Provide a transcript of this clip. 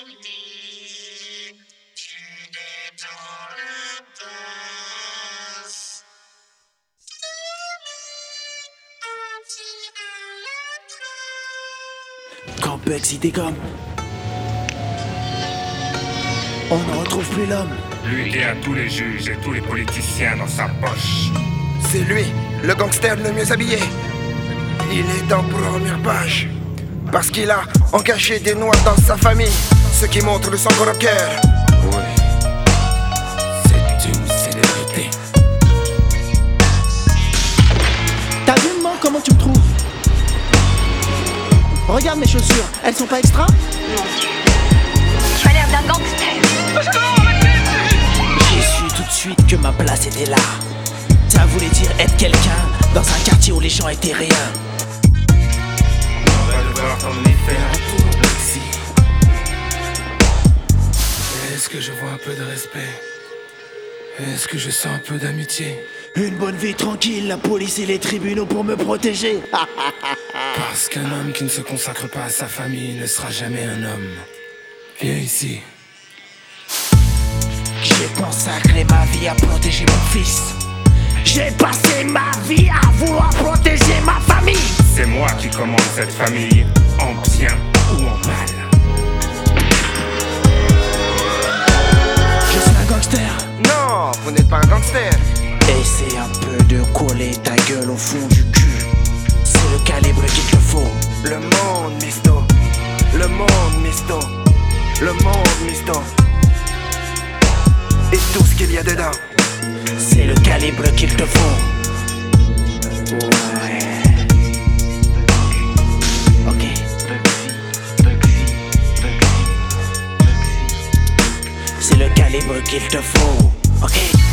Quand Bugsy dégomme, on ne retrouve plus l'homme. Lui qui a tous les juges et tous les politiciens dans sa poche. C'est lui, le gangster le mieux habillé. Il est en première page parce qu'il a engagé des noirs dans sa famille, ce qui montre de son gros cœur. Oui, c'est une célébrité. T'as vu moi comment tu me trouves? Regarde mes chaussures, elles sont pas extra? Mon Dieu, tu as l'air d'un gangster. J'ai su tout de suite que ma place était là. Ça voulait dire être quelqu'un dans un quartier où les gens étaient rien. On va devoir t'emmener faire un tour, Bugsy. Est-ce que je vois un peu de respect? Est-ce que je sens un peu d'amitié? Une bonne vie tranquille, la police et les tribunaux pour me protéger. Parce qu'un homme qui ne se consacre pas à sa famille ne sera jamais un homme. Viens ici. J'ai consacré ma vie à protéger mon fils. J'ai passé ma vie à vouloir protéger ma famille. C'est moi qui commande cette famille, en bien ou en mal. Je suis un gangster. Non, vous n'êtes pas un gangster. Essaie un peu de coller ta gueule au fond du cul. C'est le calibre qu'il te faut. Le monde, misto. Le monde, misto. Le monde, misto. Et tout ce qu'il y a dedans. C'est le calibre qu'il te faut. Ouais. Ok. C'est le calibre qu'il te faut. Ok.